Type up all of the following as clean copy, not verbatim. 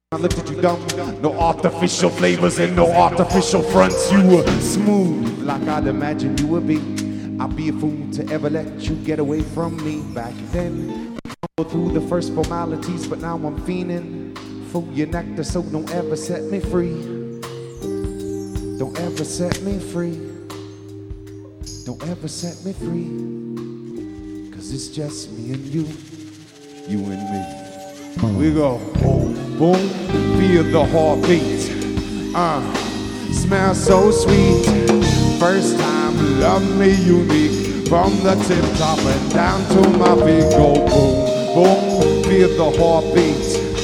I looked at you dumb. No artificial flavors and no artificial fronts. You were smooth like I'd imagine you would be. I'd be a fool to ever let you get away from me. Back then, go through the first formalities, but now I'm fiending for your nectar, so don't ever set me free. Don't ever set me free. Don't ever set me free. 'Cause it's just me and you and me. We go boom, boom, feel the heartbeat. Smell so sweet. First time, love me unique. From the tip top and down to my feet. Go boom, boom, feel the heartbeat.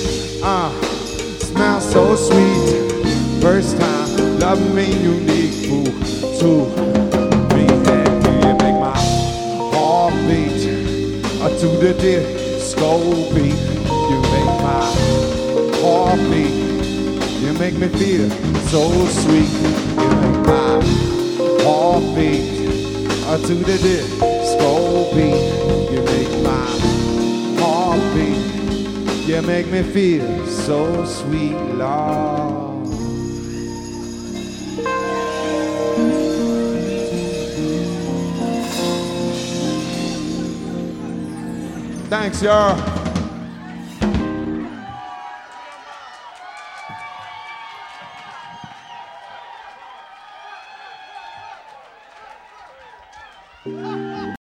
Smell so sweet. First time, love me unique. Boo, to me, and you make my heart beat. To the disco beat. You make my heart beat. You make me feel so sweet. You make my heart beat. To the disco beat. You make my heart beat. You make me feel so sweet, Lord. Thanks, y'all.